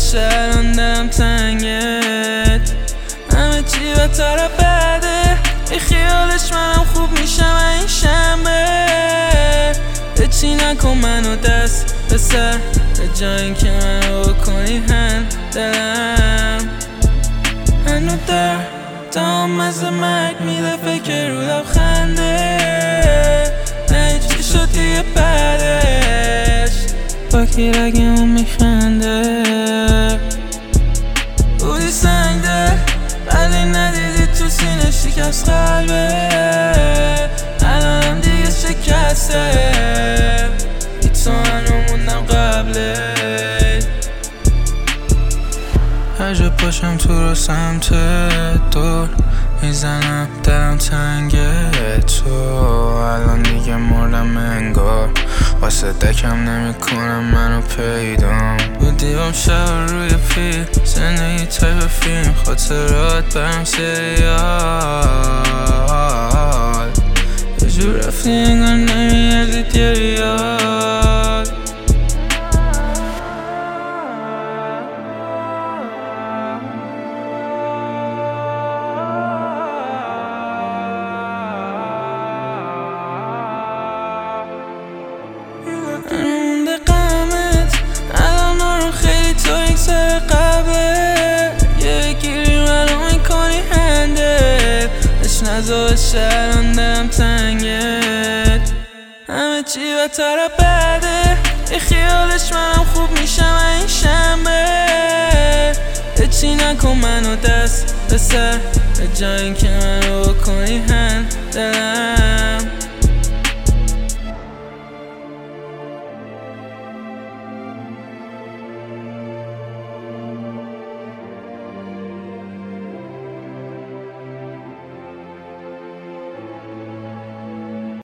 الان دلم تنگت، همه چی بهتر بعده، ای خیالش منم خوب میشم این شنبه. هیچی نکن منو دست به سر، به جایی که منو بکنی دلم هنو در دام از مرگ میده فکر رو لبخنده، نه چی شد دیگه بعدش با کی رگمون میخنده. بودی سنگ ده ولی ندیدی تو سینه شکست قلبه، الانم دیگه شکسته، بی تو هنو موندم قبله. هر جا پاشم تو رو سمت دور میزنم دلم تنگه تو، الان دیگه مردم انگار، واسه دکم نمیکنم منو پیدام. بودیم شب روی پیر زندگی تایپ فیلم، خاطرات برم سریال، یه جور رفتی انگار نمیادید یه ریال. مونده قمت الان رو خیلی تو یک سر قبله، یه گیری منو میکنی هنده، اش نزاش الان دلم تنگت، همه چی بهتر بعده، ای خیالش منم خوب میشم این شنبه. هیچی نکن منو دست به سر، به جایی که منو بکنی دلم